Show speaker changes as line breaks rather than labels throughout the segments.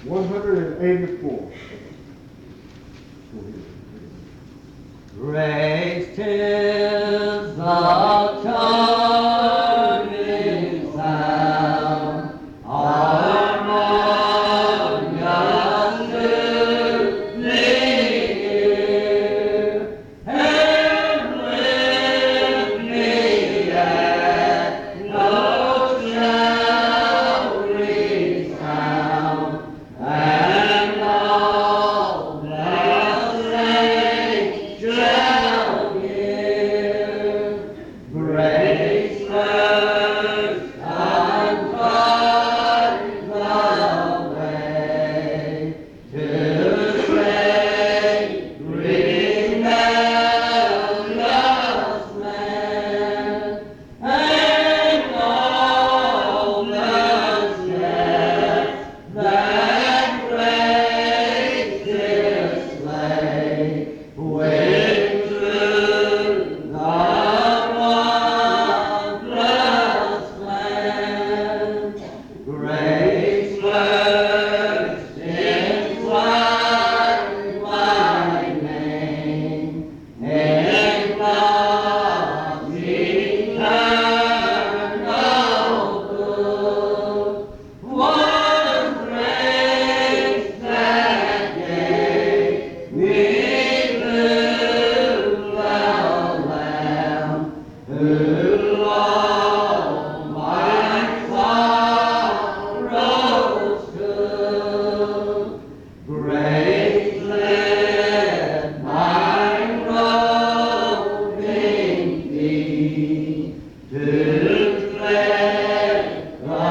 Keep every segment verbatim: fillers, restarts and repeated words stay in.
one hundred eighty-four.
Grace tis the charming sound, harmoniously near, and with me echoes shall resound, and all the saints shall hear. Grace first unfind the way to save rebellious man, and all the steps that grace display, with truth the wondrous plan. Grace first entwined my name in love's eternal good. Was grace that gave me through the Lamb, who all my sorrows took. Grace led my roving feet to tread the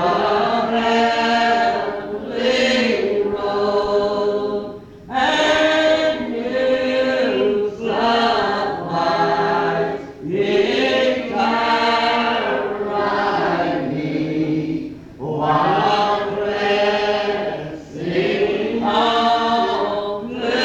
heavenly road, and you supplied eternal need, while pressing on to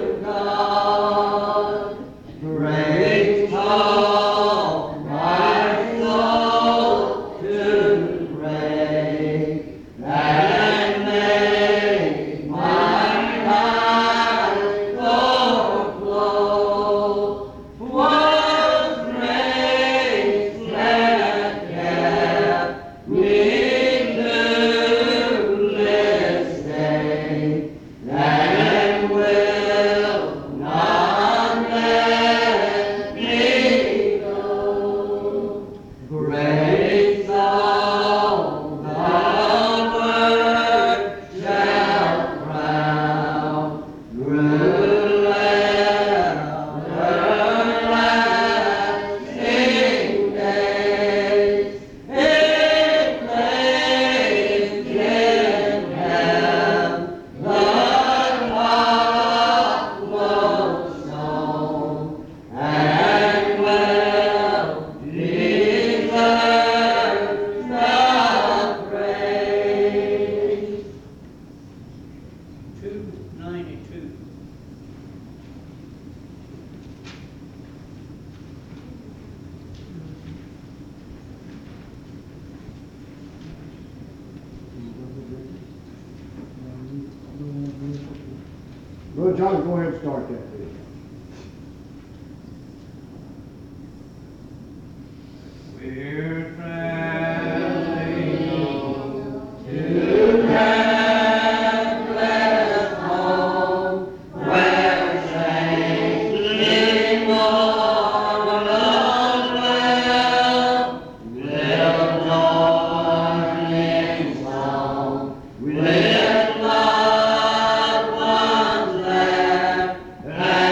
God. Grace taught my soul to pray, and made my life overflow. Was grace that kept me to this day, and will not let me go. Grace all the world shall crown, through everlasting days. It lays in heaven the topmost stone, and will deserve the praise.
two ninety-two.
Brother John, go ahead and start that, please.
We're traveling to heaven's home, where saints immortal dwell. We'll join in song with loved ones there,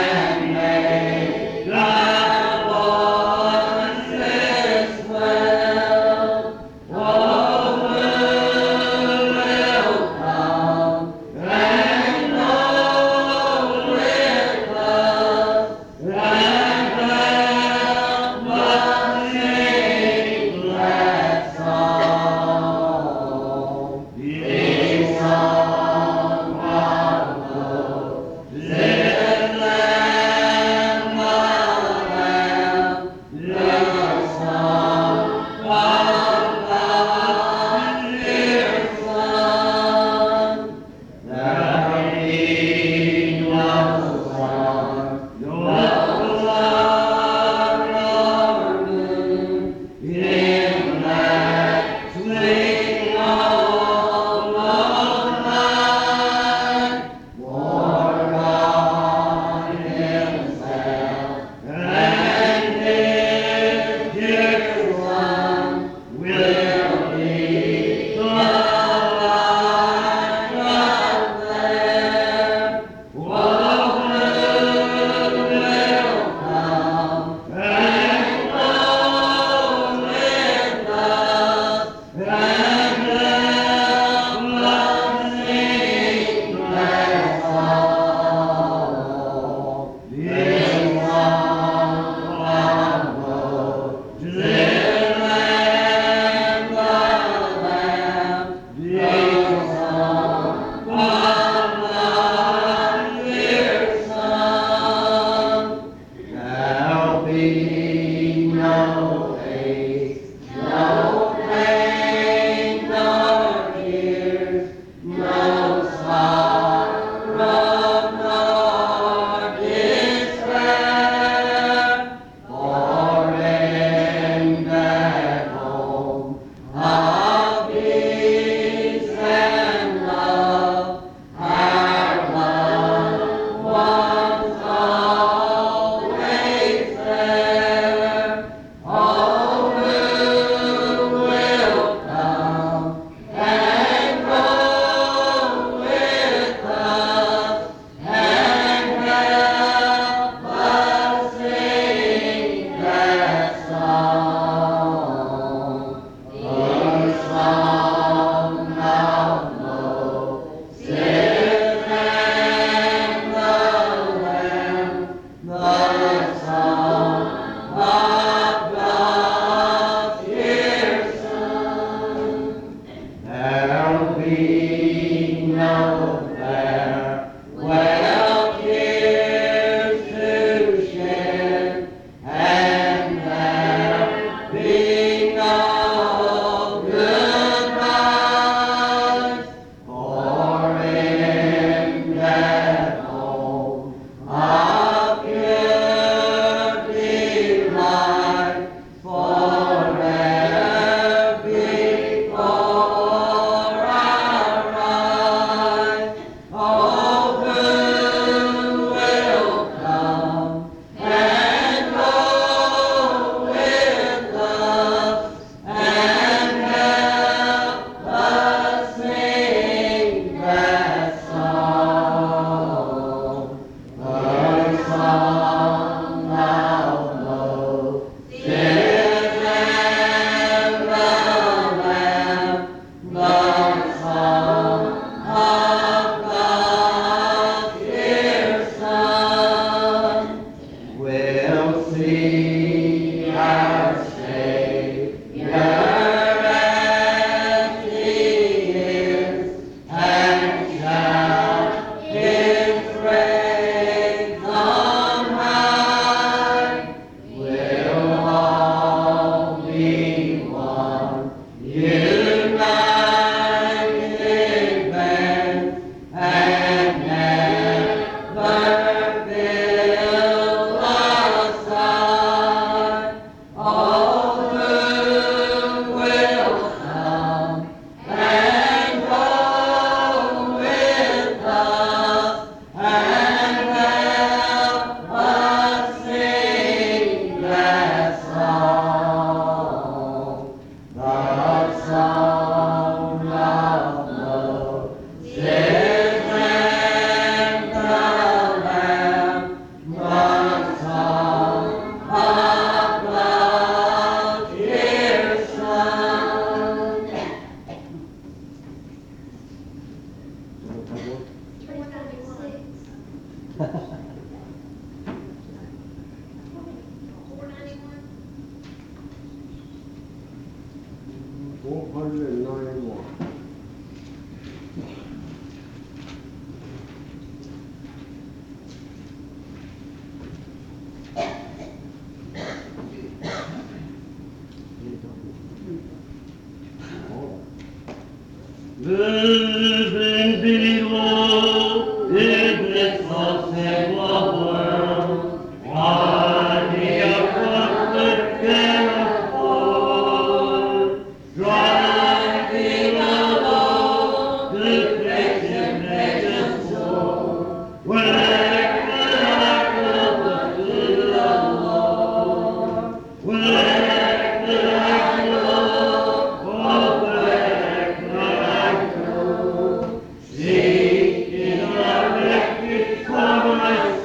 four hundred and ninety-one.
Living below in this unstable world, hardly a comfort can afford. Driving along the Christian nation's shore, where can I go but to the Lord? Where can I go? Oh, where can I go? Seeking a refuge for my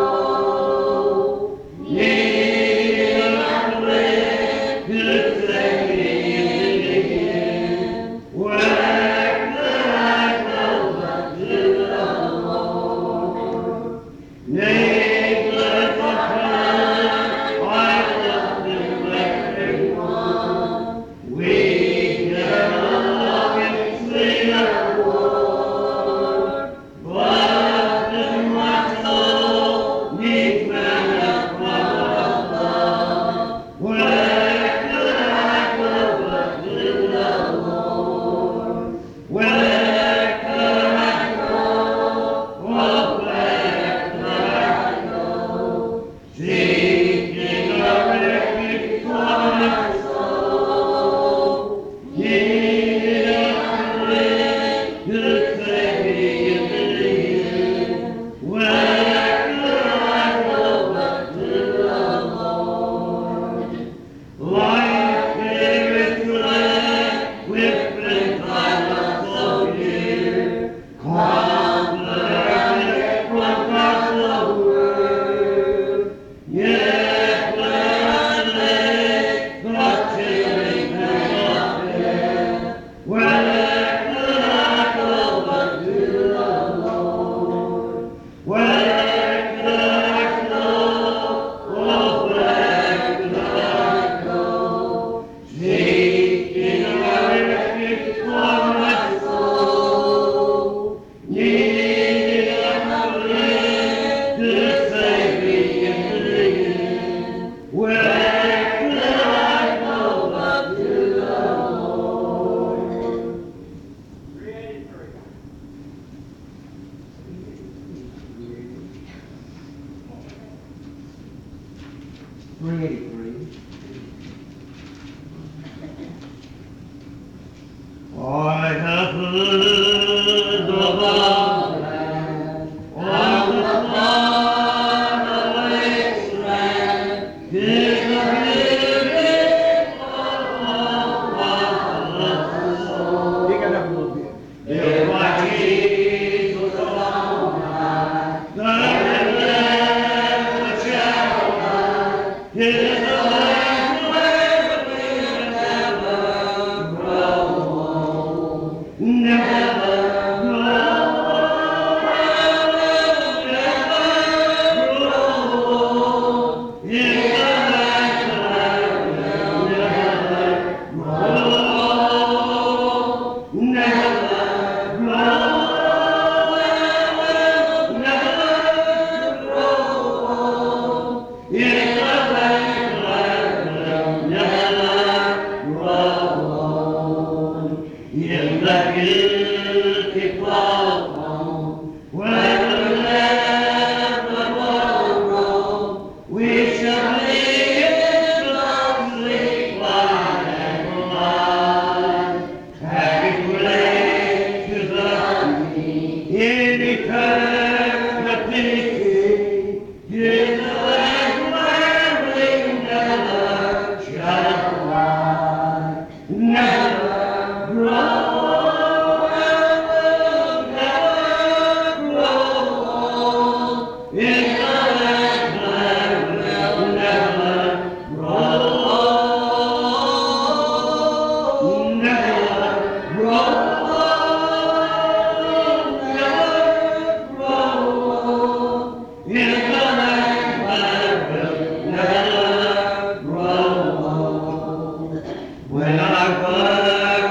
soul, needing a friend to take me in. Where can I go but to the Lord? Needless of time, I love Him everyone. We get along and sing a word, but in my soul needs many from above. Where can I go but to the Lord? Where can I go? Oh, where can I go? Seeking a refuge for my soul, needing a friend to take me in the end. Where can I go but to the Lord? Life here is glad with friends I love so dear. Comfort from God's word. Yet when I lay the chilling hand of death, where can I go but to the Lord? Where can I go? Oh, where can I go? Seeking a refuge for my soul, needing a friend to save me in the end. Where can I go but to the Lord?
three eighty-three.
I have heard of a land on the faraway strand, is a living of the soul.
Pick it up a little bit.
Built by Jesus on high, the land shall lie. His land where we never grow old, never grow old, never grow old. In the land where we'll never grow old, never grow old, never grow old. In the land where we'll never grow old. In the guilty cloud home, where we'll never grow old, we shall live in sleep by and by. Happy place to the in eternity. In the land where we never shall lie, never grow old, never grow old. In the land where we'll never grow old, never grow old, never grow old. In the land where we'll never grow old. When our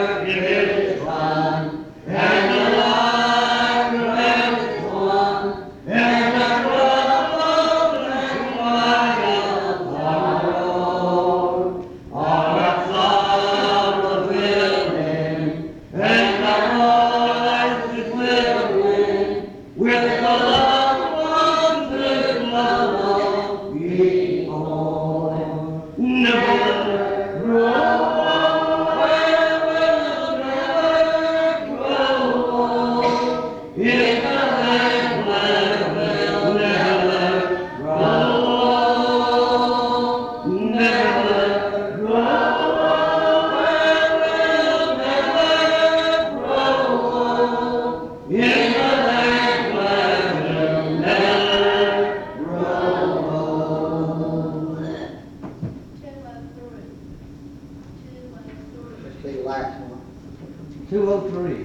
Be the last one.
Two oh three.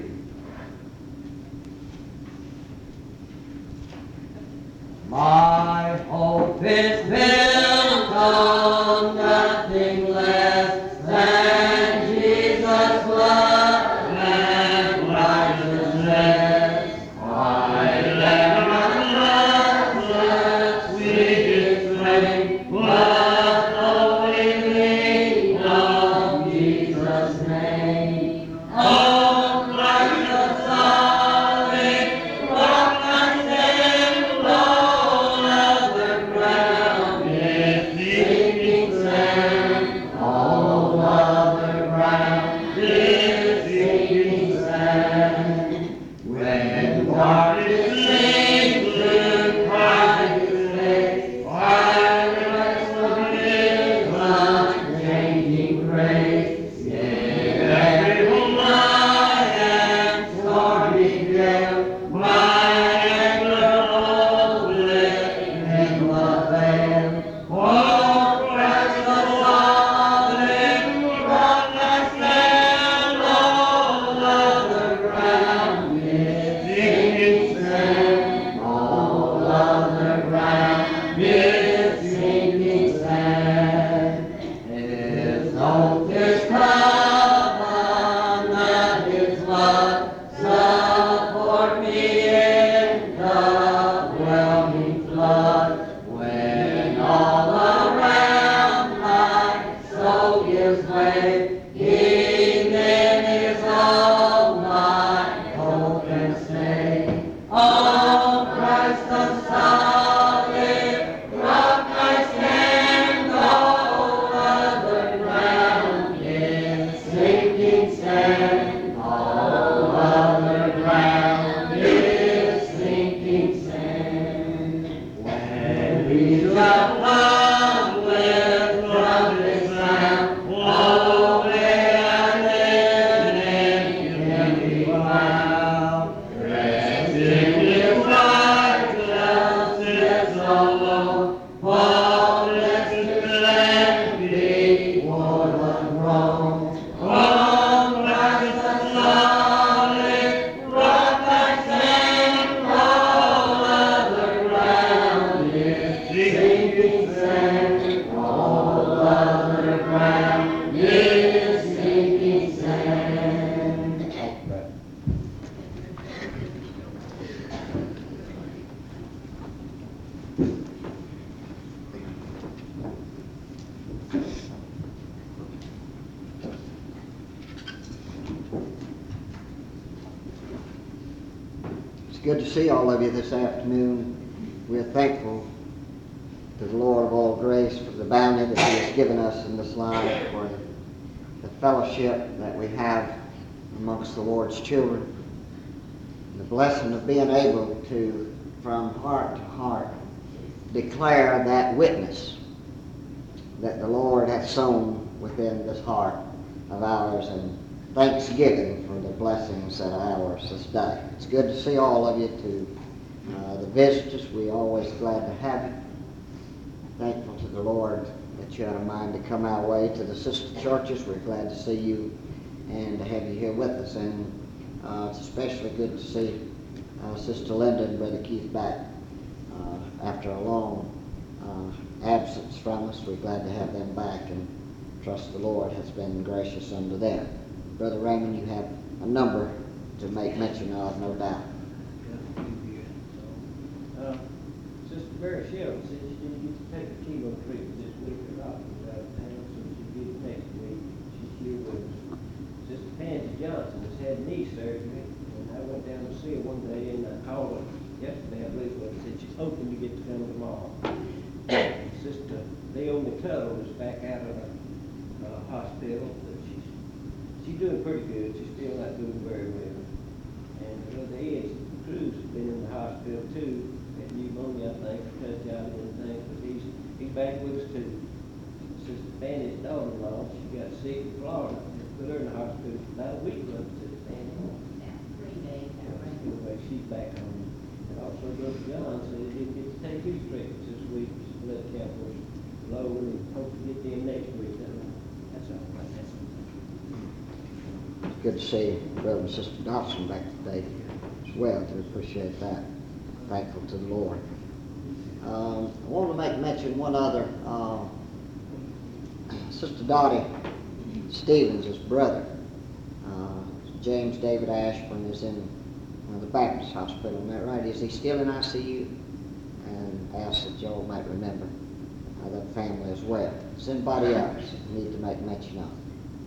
My hope is built on nothing less than Jesus' blood and righteousness. I let my conscience sweet strength, but only lean on Jesus' name. Oh, Christ the solid rock I stand, all other ground is sinking sand. All other ground is sinking sand. When darkness sinks to Christ's face, silence of His unchanging grace. In every high and stormy gale, my anchor holds in the veil. Oh, Christ the solid rock I stand, all other ground is sinking sand. All other ground is sinking sand. His hope is covenant and His love support me in the whelming flood. When all around my soul gives way, He then is all my hope and stay. Oh, Christ the solid rock I stand, all other ground is sinking sand. All other ground is sinking sand. When we shall come with trumpet sound, oh, may I then in Him be found. Rest in His righteousness alone, faultless calamity, would Rome. Oh, Christ the solid rock I stand, all other ground is sinking sand. All other ground is sinking sand.
It's good to see all of you this afternoon. We're thankful to the Lord of all grace for the bounty that He has given us in this life, for the fellowship that we have amongst the Lord's children, and the blessing of being able to, from heart to heart, declare that witness that the Lord hath sown within this heart of ours, and thanksgiving for the blessings that are ours this day. It's good to see all of you. To uh, the visitors, we're always glad to have you. Thankful to the Lord that you had a mind to come our way. To the sister churches, we're glad to see you and to have you here with us. And uh, it's especially good to see uh, Sister Linda and Brother Keith back uh, after a long uh, absence from us. We're glad to have them back, and trust the Lord has been gracious unto them. Brother Raymond, you have a number to make mention of, no doubt.
Uh, Sister Mary Shelley said she didn't get to take a chemo treatment this week or not. She was out of town, so she'll get it next week. She's here with us. Sister Pansy Johnson has had knee surgery, and I went down to see her one day, and I called her yesterday, I believe, and said she's hoping to get to come tomorrow. Sister Leonie Tuttle is back out of the uh, hospital. She's she's doing pretty good. She's still not doing very well. And Brother Ed Cruz has been in the hospital too. Had pneumonia, I think, touch out and things, but he's he's back with us too. Sister Fanny's daughter-in-law, she got sick in Florida. They put her in the hospital for about a week ago, Sister Fanny.
Three days, that right.
Anyway, she's back home. And also Brother John said he didn't get to take his treatments this week. His blood count was low, and he hopes to get them next week. That's all right. That's all right.
good to see Brother and Sister Dawson back today as well. We appreciate that. Thankful to the Lord. Um, I want to make mention one other. Uh, Sister Dottie Stevens' brother, uh, James David Ashburn, is in uh, the Baptist Hospital. Isn't that right? Is he still in I C U? And ask that y'all might remember uh, that family as well. Does anybody else need to make mention of?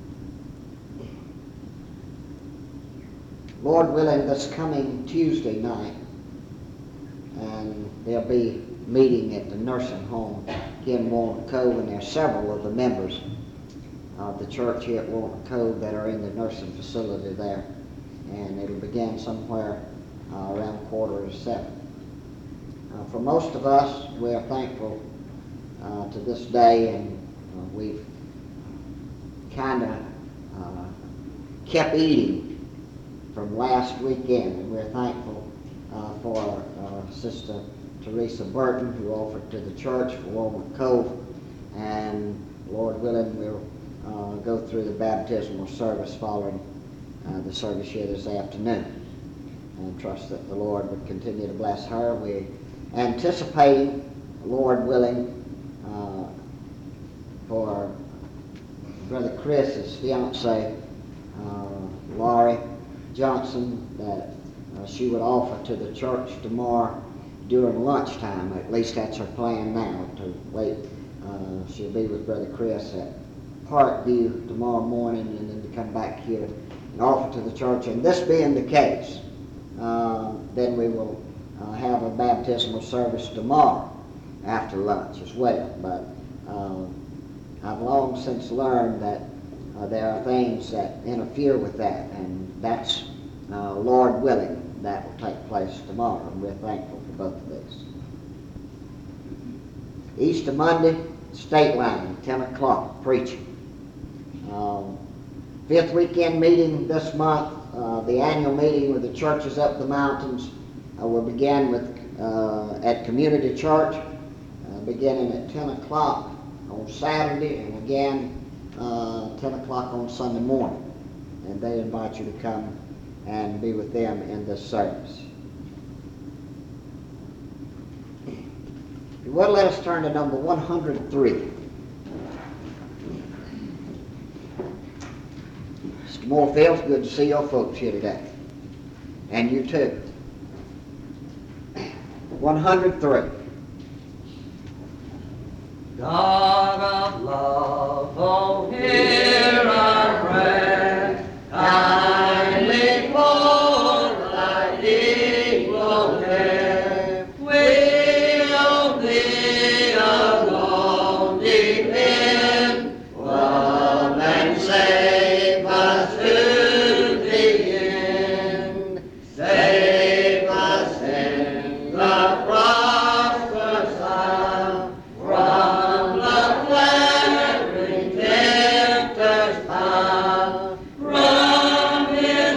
Lord willing, this coming Tuesday night, and there'll be meeting at the nursing home here in Walnut Cove, and there's several of the members of the church here at Walnut Cove that are in the nursing facility there, and it'll begin somewhere uh, around quarter to seven. Uh, for most of us, we are thankful uh, to this day, and uh, we've kind of uh, kept eating from last weekend, and we're thankful uh, for uh, Sister Teresa Burton, who offered to the church for Walnut Cove, and Lord willing, we'll uh, go through the baptismal service following uh, the service here this afternoon, and trust that the Lord would continue to bless her. We're anticipating, Lord willing, uh, for Brother Chris's fiancee, uh, Laurie Johnson, that uh, she would offer to the church tomorrow during lunchtime. At least that's her plan now, to wait. Uh, she'll be with Brother Chris at Parkview tomorrow morning, and then to come back here and offer to the church. And this being the case, uh, then we will uh, have a baptismal service tomorrow after lunch as well. But uh, I've long since learned that uh, there are things that interfere with that, and that's, uh, Lord willing, that will take place tomorrow, and we're thankful for both of these. Easter Monday, State Line, ten o'clock, preaching. Um, fifth weekend meeting this month, uh, the annual meeting with the churches up the mountains, uh, will begin with uh, at Community Church, uh, beginning at ten o'clock on Saturday, and again uh, ten o'clock on Sunday morning. And they invite you to come and be with them in this service. If you would, let us turn to number one hundred three. Mister Moorfield, it's good to see your folks here today. And you too. one hundred three.
God of love, oh, hear our prayer. Kindly pour thy equal care. We on thee alone depend. Love and save us to the end. Save us in the prosperous hour from the flattering tempter's power. From his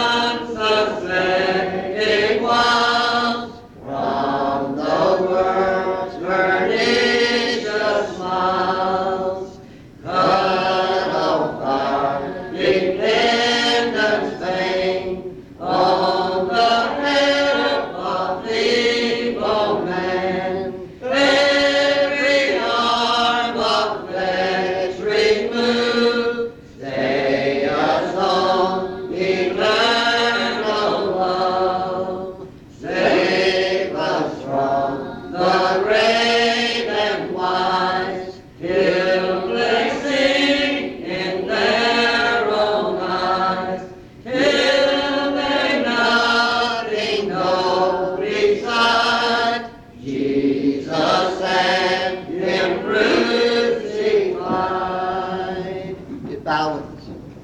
unsuspecting wiles, from the world's pernicious smiles. Cut off our dependence vain on the help of the evil man. Every arm of flesh remove, stay us on eternal love. Save us from the great and wise, till placing in their own eyes, till they nothing know beside Jesus and Him crucified.
You bow with us.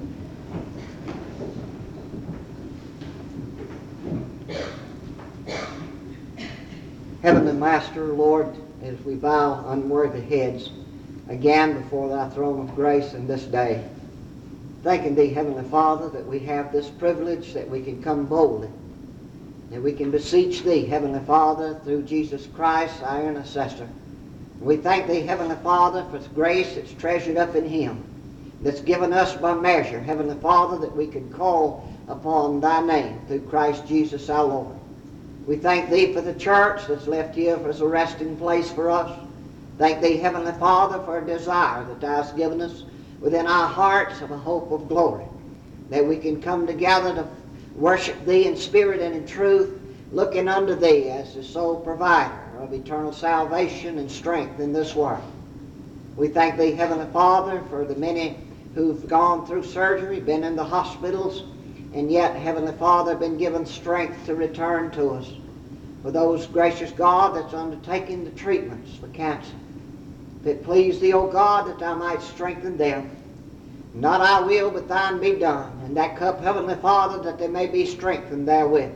Heavenly Master, Lord, as we bow unworthy heads again before thy throne of grace in this day, thanking thee, Heavenly Father, that we have this privilege, that we can come boldly, that we can beseech thee, Heavenly Father, through Jesus Christ, our intercessor. We thank thee, Heavenly Father, for the grace that's treasured up in him. that's given us by measure, Heavenly Father, that we can call upon Thy name through Christ Jesus our Lord. We thank Thee for the church that's left here as a resting place for us. Thank Thee, Heavenly Father, for a desire that Thou hast given us within our hearts of a hope of glory, that we can come together to worship Thee in spirit and in truth, looking unto Thee as the sole provider of eternal salvation and strength in this world. We thank Thee, Heavenly Father, for the many who've gone through surgery, been in the hospitals, and yet, Heavenly Father, been given strength to return to us. For those, gracious God, that's undertaking the treatments for cancer. If it please Thee, O God, that Thou might strengthen them. Not our will, but Thine be done. And that cup, Heavenly Father, that they may be strengthened therewith.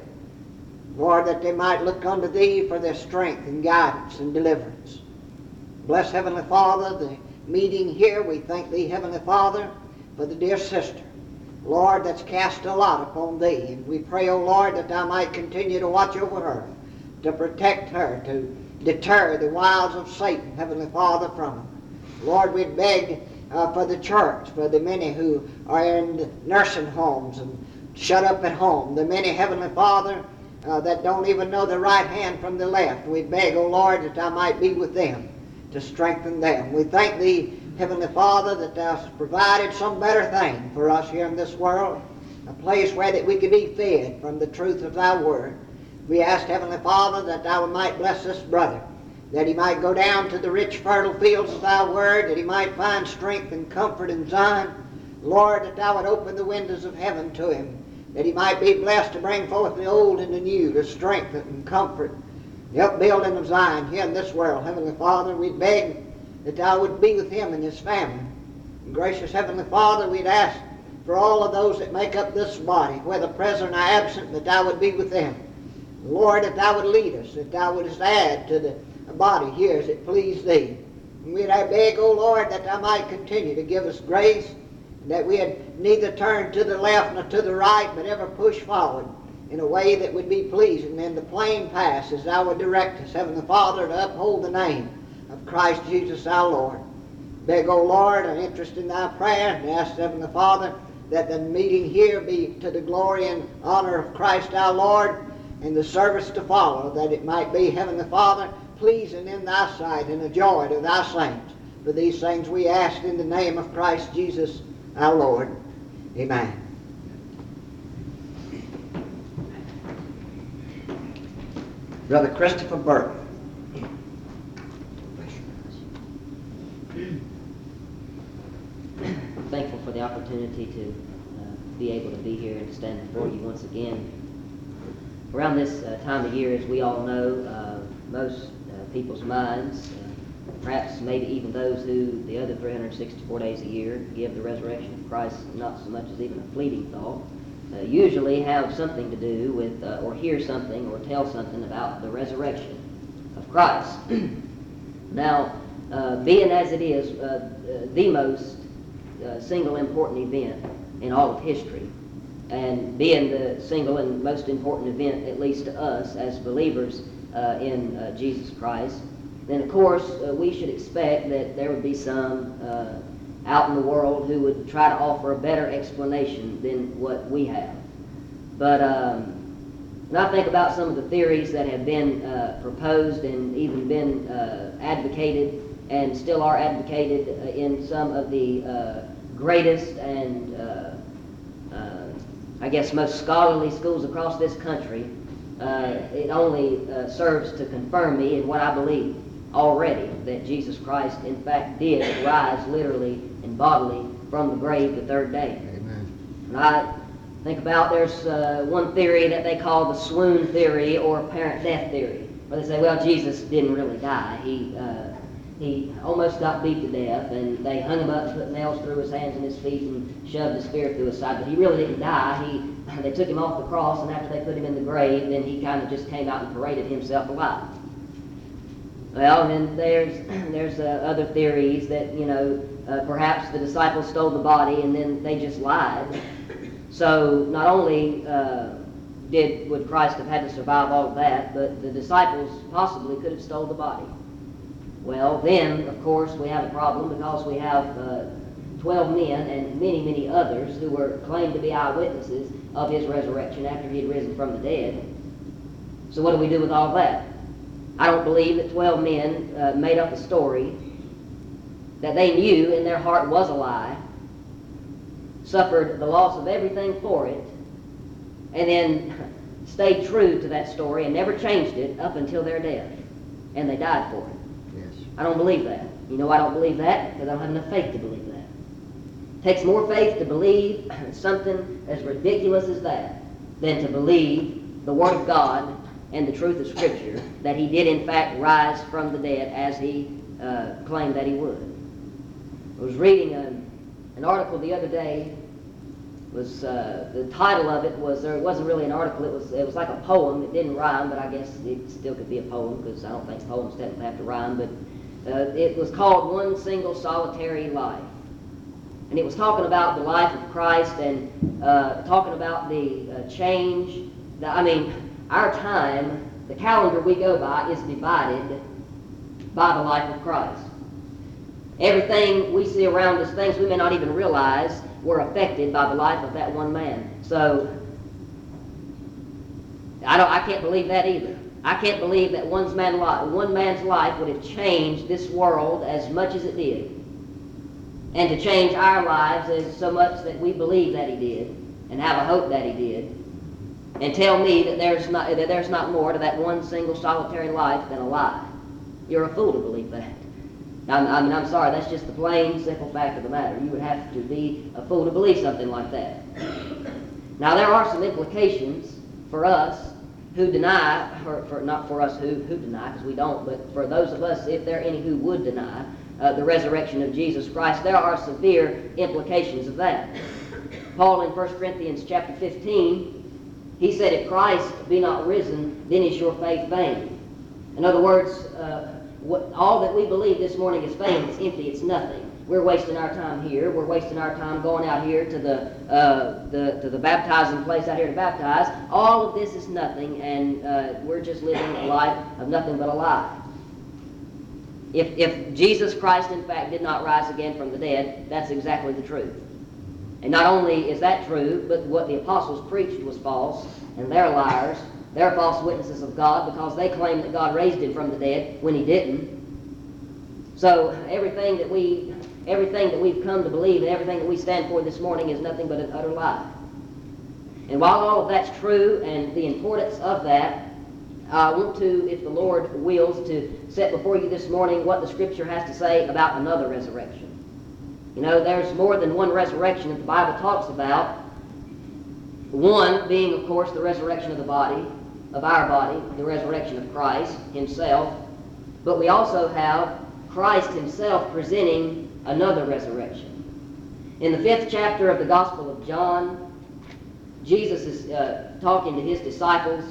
Lord, that they might look unto Thee for their strength and guidance and deliverance. Bless, Heavenly Father, the meeting here. We thank Thee, Heavenly Father, for the dear sister, Lord, that's cast a lot upon Thee. And we pray, O Lord, that Thou might continue to watch over her, to protect her, to deter the wiles of Satan, Heavenly Father, from her. Lord, we beg uh, for the church, for the many who are in nursing homes and shut up at home, the many, Heavenly Father, uh, that don't even know the right hand from the left. We beg, O Lord, that Thou might be with them, to strengthen them. We thank Thee, Heavenly Father, that Thou hast provided some better thing for us here in this world, a place where that we could be fed from the truth of Thy Word. We ask, Heavenly Father, that Thou might bless this brother, that he might go down to the rich, fertile fields of Thy Word, that he might find strength and comfort in Zion. Lord, that Thou would open the windows of heaven to him, that he might be blessed to bring forth the old and the new, to strengthen and comfort the upbuilding of Zion here in this world. Heavenly Father, we beg that Thou would be with him and his family. And gracious Heavenly Father, we'd ask for all of those that make up this body, whether present or absent, that Thou would be with them. Lord, that Thou would lead us, that Thou wouldst add to the body here as it pleased Thee. And we'd I beg, O Lord, that Thou might continue to give us grace, that we'd neither turn to the left nor to the right, but ever push forward in a way that would be pleasing in the plain path as Thou would direct us, Heavenly Father, to uphold the name of Christ Jesus our Lord. Beg, O Lord, an interest in Thy prayer, and ask, Heavenly Father, that the meeting here be to the glory and honor of Christ our Lord, and the service to follow, that it might be, Heavenly Father, pleasing in Thy sight and a joy to Thy saints. For these things we ask in the name of Christ Jesus our Lord. Amen. Brother Christopher Burton.
Thankful for the opportunity to uh, be able to be here and stand before you once again. Around this uh, time of year, as we all know, uh, most uh, people's minds, uh, perhaps maybe even those who the other three hundred sixty-four days a year give the resurrection of Christ not so much as even a fleeting thought, uh, usually have something to do with uh, or hear something or tell something about the resurrection of Christ. Now, uh, being as it is uh, uh, the most uh, single important event in all of history, and being the single and most important event, at least to us as believers uh, in uh, Jesus Christ, then of course uh, we should expect that there would be some uh, out in the world who would try to offer a better explanation than what we have. But um, when I think about some of the theories that have been uh, proposed and even been uh, advocated and still are advocated uh, in some of the uh, greatest and uh, uh, I guess most scholarly schools across this country, uh, it only uh, serves to confirm me in what I believe already, that Jesus Christ in fact did rise literally and bodily from the grave the third day.
Amen.
And I think about, there's uh, one theory that they call the swoon theory or apparent death theory, where they say, well, Jesus didn't really die. He uh, he almost got beat to death, and they hung him up and put nails through his hands and his feet and shoved his spear through his side, but he really didn't die. He they took him off the cross, and after they put him in the grave, then he kind of just came out and paraded himself alive. Well, and then there's there's uh, other theories that, you know, uh, perhaps the disciples stole the body and then they just lied. So not only uh, did would Christ have had to survive all of that, but the disciples possibly could have stole the body. Well, then, of course, we have a problem, because we have uh, twelve men and many, many others who were claimed to be eyewitnesses of his resurrection after he had risen from the dead. So what do we do with all that? I don't believe that twelve men uh, made up a story that they knew in their heart was a lie, suffered the loss of everything for it, and then stayed true to that story and never changed it up until their death, and they died for it.
Yes.
I don't believe that. You know I don't believe that? Because I don't have enough faith to believe that. It takes more faith to believe something as ridiculous as that than to believe the Word of God and the truth of Scripture, that he did in fact rise from the dead as he uh, claimed that he would. I was reading a, an article the other day. Was uh, the title of it was, or it wasn't really an article, it was it was like a poem. It didn't rhyme, but I guess it still could be a poem, because I don't think poems technically have to rhyme, but uh, it was called One Single Solitary Life. And it was talking about the life of Christ, and uh, talking about the uh, change. The, I mean, our time, the calendar we go by, is divided by the life of Christ. Everything we see around us, things we may not even realize, were affected by the life of that one man. So I don't. I can't believe that either. I can't believe that one's man li- one man's life would have changed this world as much as it did, and to change our lives as so much that we believe that he did, and have a hope that he did, and tell me that there's not that there's not more to that one single solitary life than a lie. You're a fool to believe that. I'm, I mean, I'm sorry, that's just the plain, simple fact of the matter. You would have to be a fool to believe something like that. Now, there are some implications for us who deny, or for, not for us who, who deny, because we don't, but for those of us, if there are any who would deny uh, the resurrection of Jesus Christ, there are severe implications of that. Paul in First Corinthians chapter fifteen, he said, if Christ be not risen, then is your faith vain. In other words, uh, What, all that we believe this morning is vain. It's empty. It's nothing. We're wasting our time here. We're wasting our time going out here to the uh, the to the baptizing place out here to baptize. All of this is nothing, and uh, we're just living a life of nothing but a lie. If if Jesus Christ in fact did not rise again from the dead, that's exactly the truth. And not only is that true, but what the apostles preached was false, and they're liars. They're false witnesses of God, because they claim that God raised him from the dead when he didn't. So everything that we, everything that we've come to believe and everything that we stand for this morning is nothing but an utter lie. And while all of that's true, and the importance of that, I want to, if the Lord wills, to set before you this morning what the Scripture has to say about another resurrection. You know, there's more than one resurrection that the Bible talks about. One being, of course, the resurrection of the body, of our body, the resurrection of Christ himself. But we also have Christ himself presenting another resurrection. In the fifth chapter of the Gospel of John, Jesus is uh, talking to his disciples,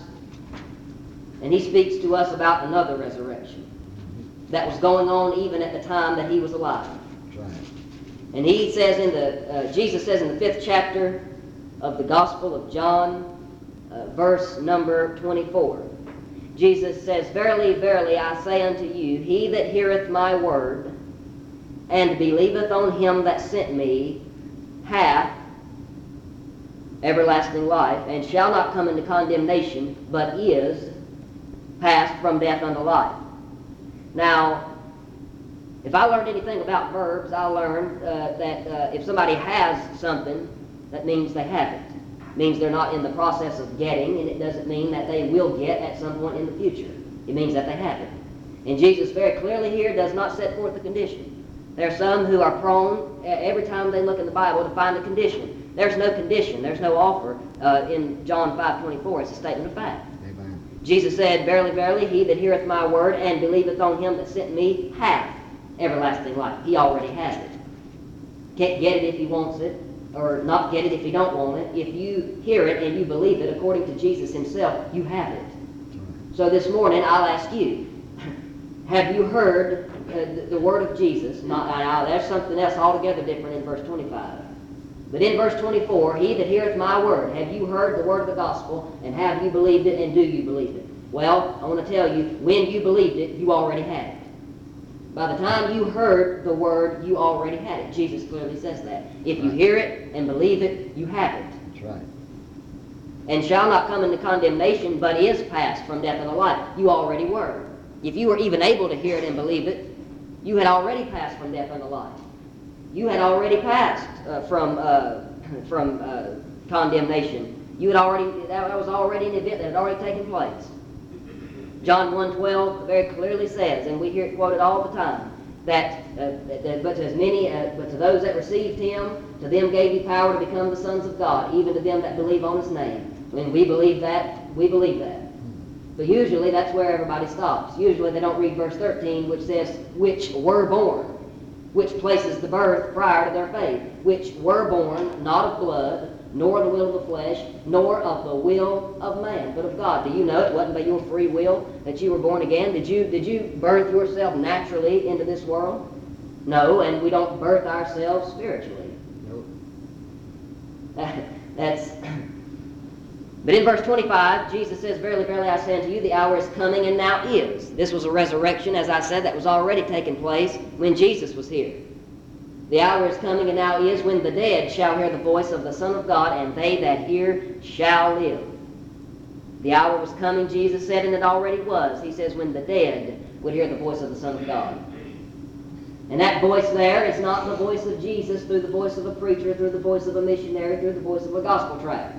and he speaks to us about another resurrection that was going on even at the time that he was alive.
That's right.
And he says in the, uh, Jesus says in the fifth chapter of the Gospel of John, uh, verse number twenty-four. Jesus says, Verily, verily, I say unto you, he that heareth my word, and believeth on him that sent me, hath everlasting life, and shall not come into condemnation, but is passed from death unto life. Now, if I learned anything about verbs, I learned uh, that uh, if somebody has something, that means they have it. It means they're not in the process of getting, and it doesn't mean that they will get at some point in the future. It means that they have it. And Jesus very clearly here does not set forth a condition. There are some who are prone, every time they look in the Bible, to find a condition. There's no condition. There's no offer uh, in John five twenty-four. It's a statement of fact.
Amen.
Jesus said, Verily, verily, he that heareth my word and believeth on him that sent me hath everlasting life. He already has it. Can't get it if he wants it, or not get it if you don't want it. If you hear it and you believe it, according to Jesus himself, you have it. So this morning, I'll ask you, have you heard uh, the, the word of Jesus? Not, now, there's something else altogether different in verse twenty-five. But in verse twenty-four, he that heareth my word, have you heard the word of the gospel, and have you believed it, and do you believe it? Well, I want to tell you, when you believed it, you already had it. By the time you heard the word, you already had it. Jesus clearly says that. If you hear it and believe it, you have it.
That's right.
And shall not come into condemnation, but is passed from death unto life. You already were. If you were even able to hear it and believe it, you had already passed from death unto life. You had already passed uh, from uh, from uh, condemnation. You had already that was already an event that had already taken place. John one twelve very clearly says, and we hear it quoted all the time, that, uh, that but to as many, uh, but to those that received him, to them gave he power to become the sons of God, even to them that believe on his name. When we believe that, we believe that. But usually that's where everybody stops. Usually they don't read verse thirteen, which says, which were born, which places the birth prior to their faith, which were born not of blood, nor the will of the flesh, nor of the will of man, but of God. Do you know it wasn't by your free will that you were born again? Did you did you birth yourself naturally into this world? No, and we don't birth ourselves spiritually.
Nope.
That's. But in verse twenty-five, Jesus says, "Verily, verily, I say unto you, the hour is coming, and now is." This was a resurrection, as I said, that was already taking place when Jesus was here. The hour is coming, and now is, when the dead shall hear the voice of the Son of God, and they that hear shall live. The hour was coming, Jesus said, and it already was. He says, when the dead would hear the voice of the Son of God. And that voice there is not the voice of Jesus through the voice of a preacher, through the voice of a missionary, through the voice of a gospel tract.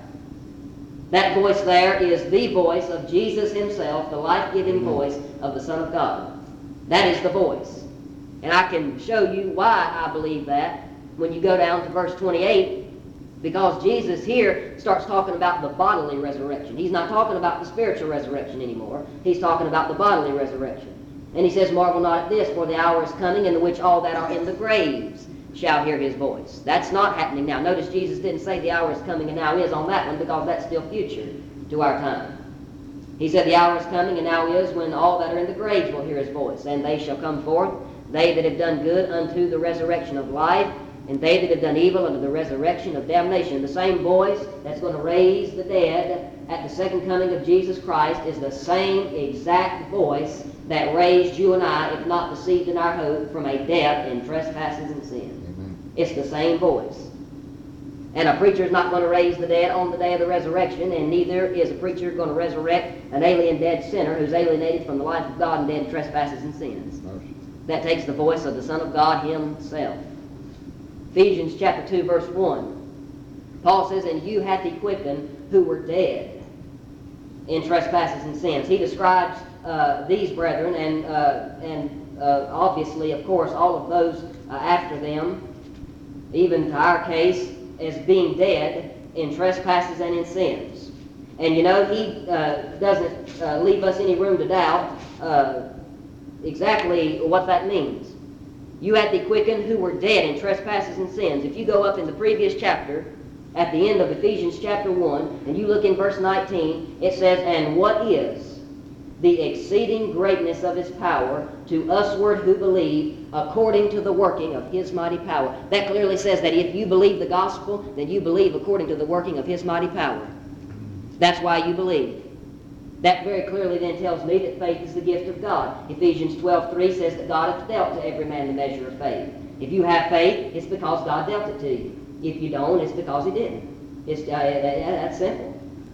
That voice there is the voice of Jesus himself, the life-giving voice of the Son of God. That is the voice. And I can show you why I believe that when you go down to verse twenty-eight, because Jesus here starts talking about the bodily resurrection. He's not talking about the spiritual resurrection anymore. He's talking about the bodily resurrection. And he says, "Marvel not at this, for the hour is coming in the which all that are in the graves shall hear his voice." That's not happening now. Notice Jesus didn't say the hour is coming and now is on that one, because that's still future to our time. He said the hour is coming and now is, when all that are in the graves will hear his voice, and they shall come forth, they that have done good unto the resurrection of life, and they that have done evil unto the resurrection of damnation. The same voice that's going to raise the dead at the second coming of Jesus Christ is the same exact voice that raised you and I, if not deceived in our hope, from a death in trespasses and sins.
Amen.
It's the same voice. And a preacher is not going to raise the dead on the day of the resurrection, and neither is a preacher going to resurrect an alien dead sinner who's alienated from the life of God and dead in trespasses and sins. That takes the voice of the Son of God himself. Ephesians chapter two, verse one. Paul says, "And you hath he quickened who were dead in trespasses and sins." He describes uh, these brethren, and uh, and uh, obviously, of course, all of those uh, after them, even to our case, as being dead in trespasses and in sins. And you know, he uh, doesn't uh, leave us any room to doubt uh, exactly what that means. You had thee quickened who were dead in trespasses and sins. If you go up in the previous chapter, at the end of Ephesians chapter one, and you look in verse nineteen, it says, "And what is the exceeding greatness of his power to usward who believe, according to the working of his mighty power." That clearly says that if you believe the gospel, then you believe according to the working of his mighty power. That's why you believe. That very clearly then tells me that faith is the gift of God. Ephesians twelve three says that God hath dealt to every man the measure of faith. If you have faith, it's because God dealt it to you. If you don't, it's because he didn't. It's uh, that's simple.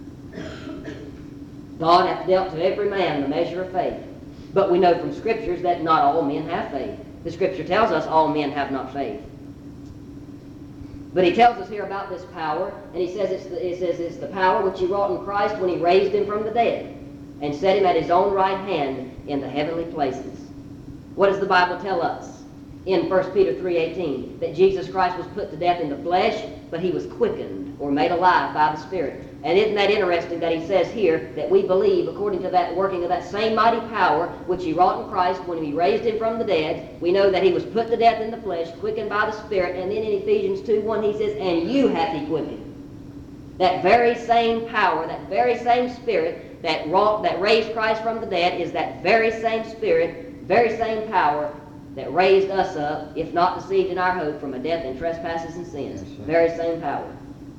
God hath dealt to every man the measure of faith. But we know from Scriptures that not all men have faith. The Scripture tells us all men have not faith. But he tells us here about this power, and he says it's the, it says it's the power which he wrought in Christ when he raised him from the dead and set him at his own right hand in the heavenly places. What does the Bible tell us in First Peter three eighteen? That Jesus Christ was put to death in the flesh, but he was quickened or made alive by the Spirit. And isn't that interesting that he says here that we believe according to that working of that same mighty power which he wrought in Christ when he raised him from the dead. We know that he was put to death in the flesh, quickened by the Spirit, and then in Ephesians two one he says, "And you hath he quickened." That very same power, that very same Spirit that wrought, that raised Christ from the dead is that very same Spirit, very same power that raised us up, if not deceived in our hope, from a death in trespasses and sins.
Yes,
very same power.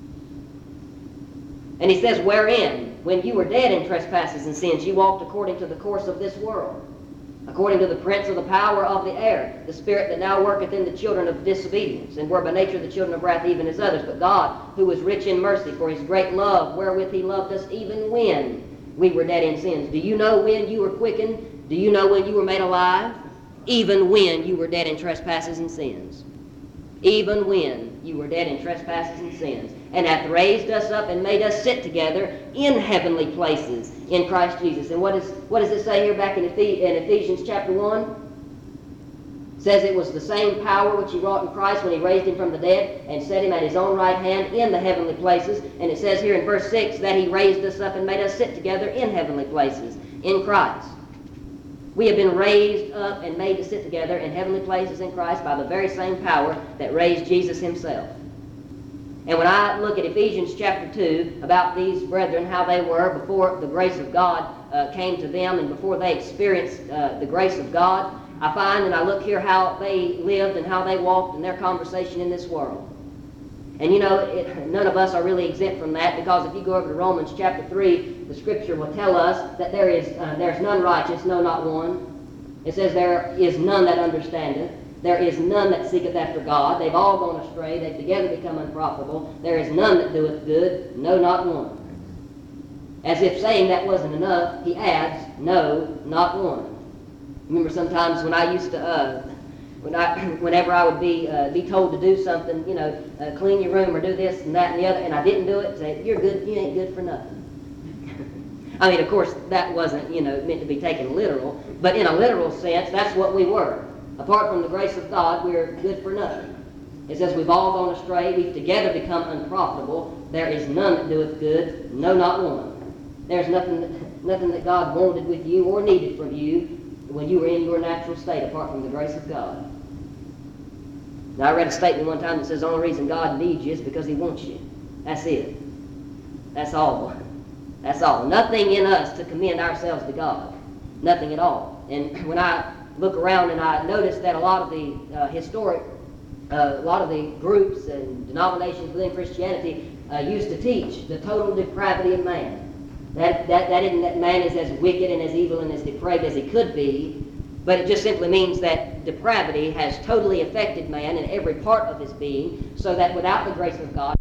And he says, "Wherein, when you were dead in trespasses and sins, you walked according to the course of this world." according to the prince of the power of the air, the spirit that now worketh in the children of disobedience, and were by nature the children of wrath even as others. But God, who was rich in mercy, for his great love wherewith he loved us, even when we were dead in sins. Do you know when you were quickened? Do you know when you were made alive? Even when you were dead in trespasses and sins. Even when you were dead in trespasses and sins, and hath raised us up and made us sit together in heavenly places in Christ Jesus. And what, is, what does it say here back in, Ephes- in Ephesians chapter one? It says it was the same power which he wrought in Christ when he raised him from the dead and set him at his own right hand in the heavenly places. And it says here in verse six that he raised us up and made us sit together in heavenly places in Christ. We have been raised up and made to sit together in heavenly places in Christ by the very same power that raised Jesus himself. And when I look at Ephesians chapter two about these brethren, how they were before the grace of God uh, came to them and before they experienced uh, the grace of God, I find and I look here how they lived and how they walked in their conversation in this world. And you know, it, none of us are really exempt from that, because if you go over to Romans chapter three, the scripture will tell us that there is uh, there's none righteous, no, not one. It says there is none that understandeth. There is none that seeketh after God. They've all gone astray. They've together become unprofitable. There is none that doeth good, no, not one. As if saying that wasn't enough, he adds, no, not one. Remember sometimes when I used to, uh, when I, whenever I would be uh, be told to do something, you know, uh, clean your room or do this and that and the other, and I didn't do it, say, you're good, you ain't good for nothing. I mean, of course, that wasn't, you know, meant to be taken literal, but in a literal sense, that's what we were. Apart from the grace of God, we are good for nothing. It says we've all gone astray, we've together become unprofitable. There is none that doeth good, no, not one. There's nothing that, nothing that God wanted with you or needed from you when you were in your natural state apart from the grace of God. Now, I read a statement one time that says the only reason God needs you is because he wants you. That's it. That's all. That's all. Nothing in us to commend ourselves to God. Nothing at all. And when I look around and I notice that a lot of the uh, historic, uh, a lot of the groups and denominations within Christianity uh, used to teach the total depravity of man. That, that, that isn't that man is as wicked and as evil and as depraved as he could be, but it just simply means that depravity has totally affected man in every part of his being, so that without the grace of God,